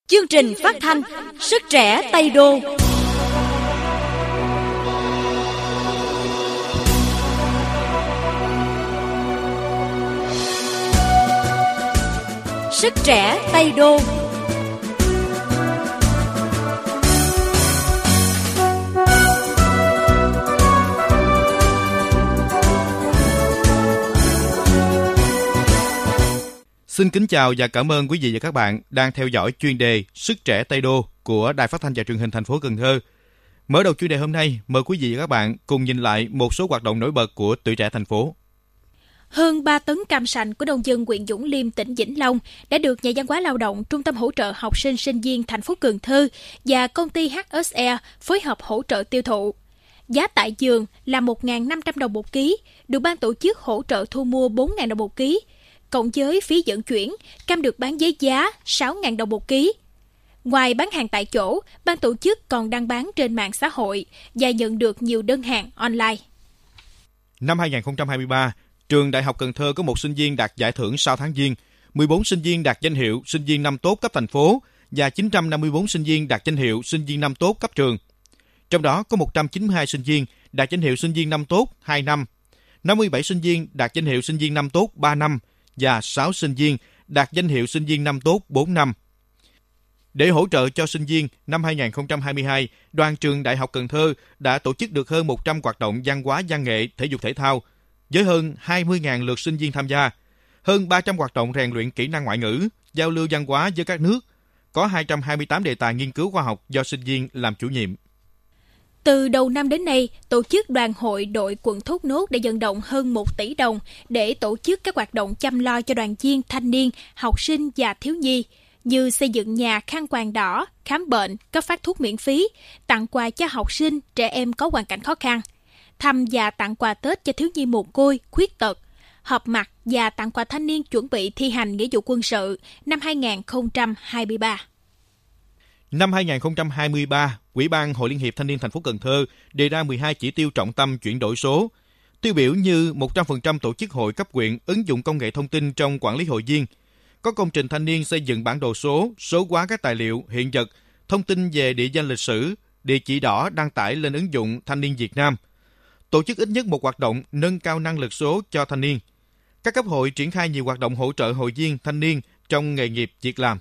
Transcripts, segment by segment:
Chương trình phát thanh Sức trẻ Tây Đô. Sức trẻ Tây Đô. Xin kính chào và cảm ơn quý vị và các bạn đang theo dõi chuyên đề Sức trẻ Tây Đô của Đài Phát thanh và Truyền hình thành phố Cần Thơ. Mở đầu chuyên đề hôm nay, mời quý vị và các bạn cùng nhìn lại một số hoạt động nổi bật của tuổi trẻ thành phố. Hơn 3 tấn cam sành của nông dân huyện Dũng Liêm, tỉnh Vĩnh Long đã được Nhà văn hóa lao động, Trung tâm hỗ trợ học sinh sinh viên thành phố Cần Thơ và công ty HSE phối hợp hỗ trợ tiêu thụ. Giá tại vườn là 1.500 đồng một ký, được ban tổ chức hỗ trợ thu mua 4.000 đồng một ký. Cộng với phí vận chuyển, cam được bán với giá 6.000 đồng một ký. Ngoài bán hàng tại chỗ, ban tổ chức còn đăng bán trên mạng xã hội và nhận được nhiều đơn hàng online. Năm 2023, trường Đại học Cần Thơ có một sinh viên đạt giải thưởng sau tháng giêng, 14 sinh viên đạt danh hiệu sinh viên năm tốt cấp thành phố và 954 sinh viên đạt danh hiệu sinh viên năm tốt cấp trường. Trong đó có 192 sinh viên đạt danh hiệu sinh viên năm tốt 2 năm, 57 sinh viên đạt danh hiệu sinh viên năm tốt 3 năm, và 6 sinh viên đạt danh hiệu sinh viên năm tốt 4 năm. Để hỗ trợ cho sinh viên, năm 2022, đoàn trường Đại học Cần Thơ đã tổ chức được hơn 100 hoạt động văn hóa văn nghệ, thể dục thể thao, với hơn 20.000 lượt sinh viên tham gia, hơn 300 hoạt động rèn luyện kỹ năng ngoại ngữ, giao lưu văn hóa với các nước, có 228 đề tài nghiên cứu khoa học do sinh viên làm chủ nhiệm. Từ đầu năm đến nay, tổ chức Đoàn hội đội quận Thốt Nốt đã vận động hơn 1 tỷ đồng để tổ chức các hoạt động chăm lo cho đoàn viên, thanh niên, học sinh và thiếu nhi, như xây dựng nhà khăn quàng đỏ, khám bệnh, cấp phát thuốc miễn phí, tặng quà cho học sinh, trẻ em có hoàn cảnh khó khăn, thăm và tặng quà Tết cho thiếu nhi mồ côi, khuyết tật, họp mặt và tặng quà thanh niên chuẩn bị thi hành nghĩa vụ quân sự năm 2023. Năm 2023, Ủy ban Hội Liên hiệp Thanh niên thành phố Cần Thơ đề ra 12 chỉ tiêu trọng tâm chuyển đổi số. Tiêu biểu như 100% tổ chức hội cấp huyện ứng dụng công nghệ thông tin trong quản lý hội viên. Có công trình thanh niên xây dựng bản đồ số, số hóa các tài liệu, hiện vật, thông tin về địa danh lịch sử, địa chỉ đỏ đăng tải lên ứng dụng Thanh niên Việt Nam. Tổ chức ít nhất một hoạt động nâng cao năng lực số cho thanh niên. Các cấp hội triển khai nhiều hoạt động hỗ trợ hội viên thanh niên trong nghề nghiệp việc làm.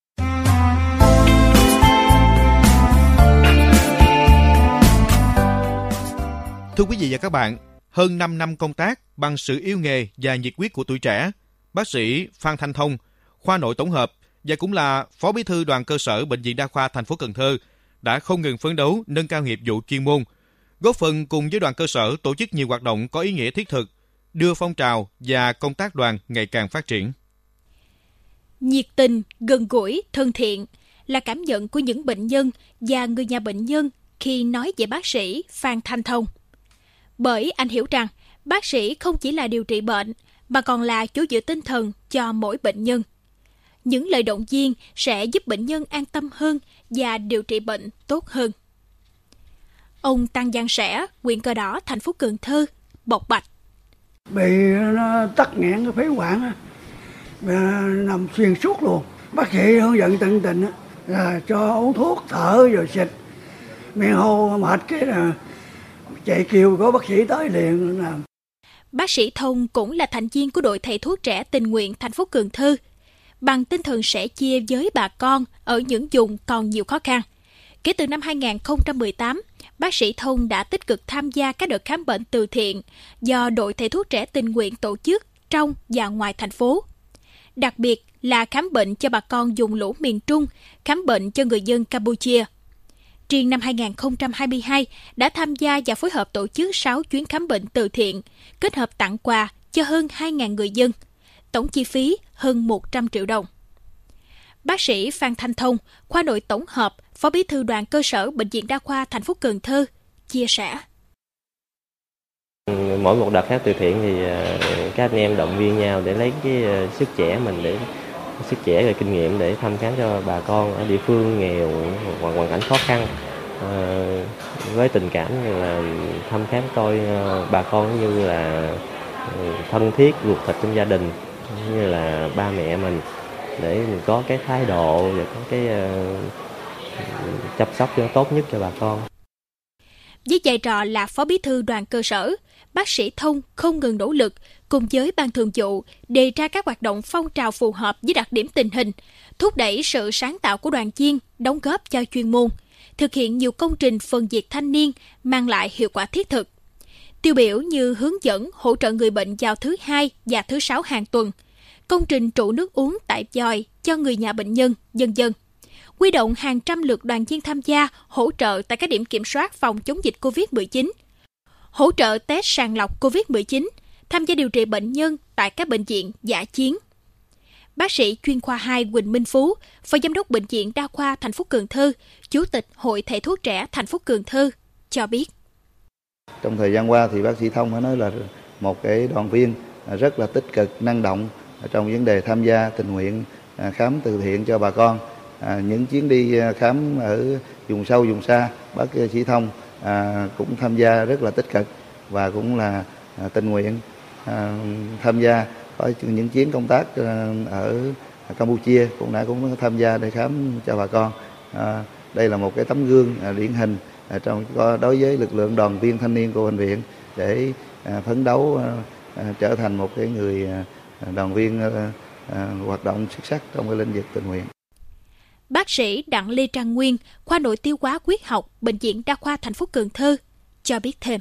Thưa quý vị và các bạn, hơn 5 năm công tác bằng sự yêu nghề và nhiệt huyết của tuổi trẻ, bác sĩ Phan Thanh Thông, khoa nội tổng hợp và cũng là Phó Bí thư Đoàn cơ sở Bệnh viện Đa khoa thành phố Cần Thơ đã không ngừng phấn đấu nâng cao nghiệp vụ chuyên môn, góp phần cùng với đoàn cơ sở tổ chức nhiều hoạt động có ý nghĩa thiết thực, đưa phong trào và công tác đoàn ngày càng phát triển. Nhiệt tình, gần gũi, thân thiện là cảm nhận của những bệnh nhân và người nhà bệnh nhân khi nói về bác sĩ Phan Thanh Thông. Bởi anh hiểu rằng bác sĩ không chỉ là điều trị bệnh mà còn là chỗ dựa tinh thần cho mỗi bệnh nhân. Những lời động viên sẽ giúp bệnh nhân an tâm hơn và điều trị bệnh tốt hơn. Ông Tăng Giang Sẻ, huyện Cờ Đỏ, thành phố Cần Thơ, bộc bạch. Bị nó tắc nghẽn cái phế quản, nằm xuyên suốt luôn. Bác sĩ hướng dẫn tận tình là cho uống thuốc, thở rồi xịt. Miệng hô mệt cái là chạy kêu có bác sĩ tới liền làm. Bác sĩ Thông cũng là thành viên của đội thầy thuốc trẻ tình nguyện thành phố Cần Thơ. Bằng tinh thần sẻ chia với bà con ở những vùng còn nhiều khó khăn. Kể từ năm 2018, bác sĩ Thông đã tích cực tham gia các đợt khám bệnh từ thiện do đội thầy thuốc trẻ tình nguyện tổ chức trong và ngoài thành phố. Đặc biệt là khám bệnh cho bà con vùng lũ miền Trung, khám bệnh cho người dân Campuchia. Riêng năm 2022 đã tham gia và phối hợp tổ chức 6 chuyến khám bệnh từ thiện, kết hợp tặng quà cho hơn 2.000 người dân, tổng chi phí hơn 100 triệu đồng. Bác sĩ Phan Thanh Thông, khoa nội tổng hợp, Phó Bí thư Đoàn cơ sở Bệnh viện Đa khoa thành phố Cần Thơ, chia sẻ. Mỗi một đợt khám từ thiện thì các anh em động viên nhau để lấy cái sức trẻ mình, để sức trẻ và kinh nghiệm để thăm khám cho bà con ở địa phương nghèo hoặc hoàn cảnh khó khăn, với tình cảm như là thăm khám coi bà con như là thân thiết ruột thịt trong gia đình, như là ba mẹ mình. để mình có cái thái độ và có cái chăm sóc cho tốt nhất cho bà con. Với vai trò là phó bí thư đoàn cơ sở, bác sĩ Thông không ngừng nỗ lực cùng với ban thường vụ đề ra các hoạt động phong trào phù hợp với đặc điểm tình hình, thúc đẩy sự sáng tạo của đoàn viên, đóng góp cho chuyên môn, thực hiện nhiều công trình phần việc thanh niên mang lại hiệu quả thiết thực. Tiêu biểu như hướng dẫn hỗ trợ người bệnh vào thứ 2 và thứ 6 hàng tuần, công trình trụ nước uống tại vòi cho người nhà bệnh nhân, v.v. Huy động hàng trăm lượt đoàn viên tham gia hỗ trợ tại các điểm kiểm soát phòng chống dịch COVID-19, hỗ trợ test sàng lọc COVID-19, tham gia điều trị bệnh nhân tại các bệnh viện dã chiến. Bác sĩ chuyên khoa 2 Huỳnh Minh Phú, Phó Giám đốc Bệnh viện Đa khoa thành phố Cần Thơ, Chủ tịch Hội Thầy thuốc trẻ thành phố Cần Thơ cho biết. Trong thời gian qua thì bác sĩ Thông phải nói là một cái đoàn viên rất là tích cực, năng động trong vấn đề tham gia tình nguyện khám từ thiện cho bà con. Những chuyến đi khám ở vùng sâu, vùng xa, bác sĩ Thông cũng tham gia rất là tích cực và cũng là tình nguyện tham gia. Có những chuyến công tác ở Campuchia cũng tham gia để khám cho bà con. Đây là một cái tấm gương điển hình đối với lực lượng đoàn viên thanh niên của bệnh viện để phấn đấu trở thành một cái người đoàn viên hoạt động xuất sắc trong cái lĩnh vực tình nguyện. Bác sĩ Đặng Lê Trang Nguyên, khoa nội tiêu hóa huyết học, Bệnh viện Đa khoa thành phố Cần Thơ cho biết thêm.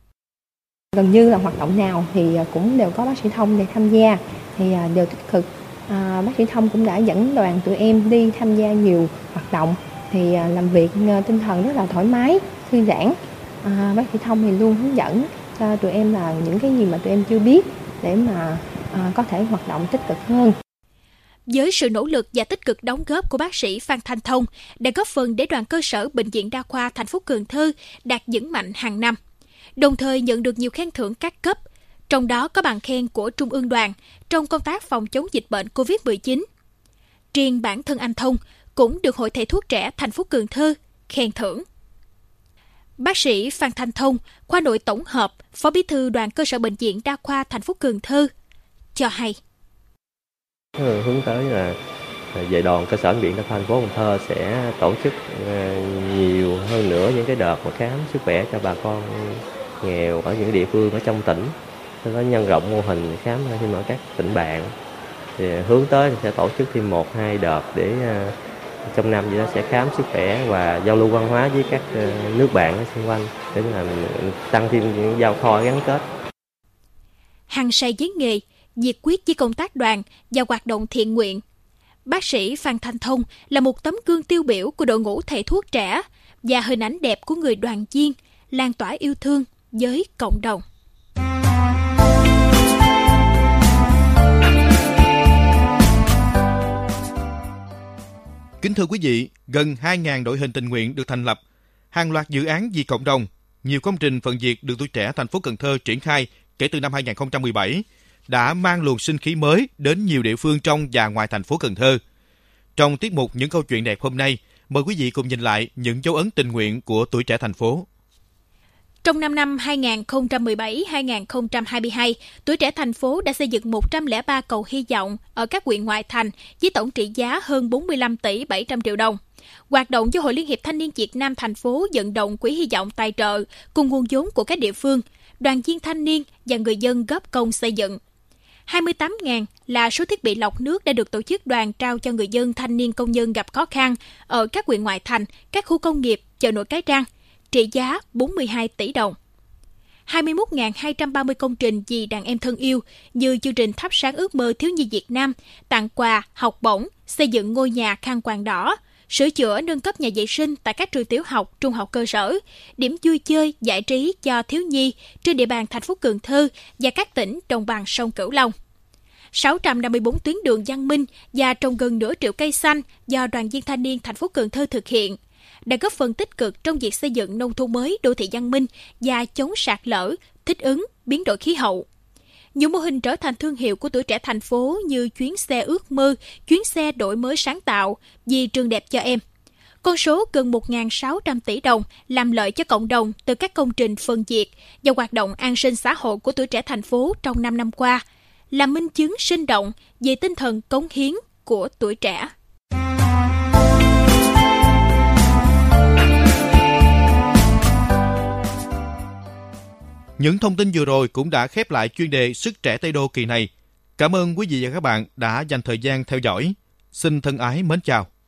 Gần như là hoạt động nào thì cũng đều có bác sĩ Thông để tham gia, thì đều tích cực. Bác sĩ Thông cũng đã dẫn đoàn tụi em đi tham gia nhiều hoạt động, thì làm việc tinh thần rất là thoải mái, thư giãn. Bác sĩ Thông thì luôn hướng dẫn cho tụi em là những cái gì mà tụi em chưa biết để mà có thể hoạt động tích cực hơn. Với sự nỗ lực và tích cực đóng góp của bác sĩ Phan Thanh Thông đã góp phần để đoàn cơ sở Bệnh viện Đa khoa thành phố Cần Thơ đạt vững mạnh hàng năm, đồng thời nhận được nhiều khen thưởng các cấp, trong đó có bằng khen của Trung ương Đoàn trong công tác phòng chống dịch bệnh COVID-19. Riêng bản thân anh Thông cũng được Hội Thầy thuốc trẻ thành phố Cần Thơ khen thưởng. Bác sĩ Phan Thanh Thông, khoa nội tổng hợp, Phó Bí thư Đoàn cơ sở Bệnh viện Đa khoa thành phố Cần Thơ cho hay. Hướng tới là về đoàn cơ sở bệnh viện Đa khoa thành phố Cần Thơ sẽ tổ chức nhiều hơn nữa những cái đợt mà khám sức khỏe cho bà con nghèo ở những địa phương ở trong tỉnh. Nó nhân rộng mô hình khám thêm ở các tỉnh bạn. Thì hướng tới sẽ tổ chức thêm 1-2 đợt để trong năm vậy sẽ khám sức khỏe và giao lưu văn hóa với các nước bạn ở xung quanh để làm tăng thêm những giao thoa gắn kết. Hăng say với nghề, nhiệt quyết với công tác đoàn và hoạt động thiện nguyện. Bác sĩ Phan Thanh Thông là một tấm gương tiêu biểu của đội ngũ thầy thuốc trẻ và hình ảnh đẹp của người đoàn viên, lan tỏa yêu thương với cộng đồng. Kính thưa quý vị, gần 2.000 đội hình tình nguyện được thành lập, hàng loạt dự án vì cộng đồng, nhiều công trình phần việc được tuổi trẻ thành phố Cần Thơ triển khai kể từ năm 2017 đã mang luồng sinh khí mới đến nhiều địa phương trong và ngoài thành phố Cần Thơ. Trong tiết mục Những câu chuyện đẹp hôm nay, mời quý vị cùng nhìn lại những dấu ấn tình nguyện của tuổi trẻ thành phố. Trong 5 năm 2017-2022, tuổi trẻ thành phố đã xây dựng 103 cầu hy vọng ở các huyện ngoại thành với tổng trị giá hơn 45 tỷ 700 triệu đồng. Hoạt động do Hội Liên hiệp Thanh niên Việt Nam thành phố vận động quỹ hy vọng tài trợ cùng nguồn vốn của các địa phương, đoàn viên thanh niên và người dân góp công xây dựng. 28.000 là số thiết bị lọc nước đã được tổ chức đoàn trao cho người dân thanh niên công nhân gặp khó khăn ở các huyện ngoại thành, các khu công nghiệp, chợ nổi Cái Răng, trị giá 42 tỷ đồng. 21.230 công trình vì đàn em thân yêu như chương trình thắp sáng ước mơ thiếu nhi Việt Nam, tặng quà, học bổng, xây dựng ngôi nhà khăn quàng đỏ, sửa chữa nâng cấp nhà vệ sinh tại các trường tiểu học, trung học cơ sở, điểm vui chơi, giải trí cho thiếu nhi trên địa bàn thành phố Cần Thơ và các tỉnh đồng bằng sông Cửu Long. 654 tuyến đường văn minh và trồng gần nửa triệu cây xanh do đoàn viên thanh niên thành phố Cần Thơ thực hiện đã góp phần tích cực trong việc xây dựng nông thôn mới, đô thị văn minh và chống sạt lở, thích ứng biến đổi khí hậu. Nhiều mô hình trở thành thương hiệu của tuổi trẻ thành phố như chuyến xe ước mơ, chuyến xe đổi mới sáng tạo, vì trường đẹp cho em. Con số gần 1.600 tỷ đồng làm lợi cho cộng đồng từ các công trình phần việc và hoạt động an sinh xã hội của tuổi trẻ thành phố trong 5 năm qua là minh chứng sinh động về tinh thần cống hiến, của tuổi trẻ. Những thông tin vừa rồi cũng đã khép lại chuyên đề Sức trẻ Tây Đô kỳ này. Cảm ơn quý vị và các bạn đã dành thời gian theo dõi. Xin thân ái mến chào.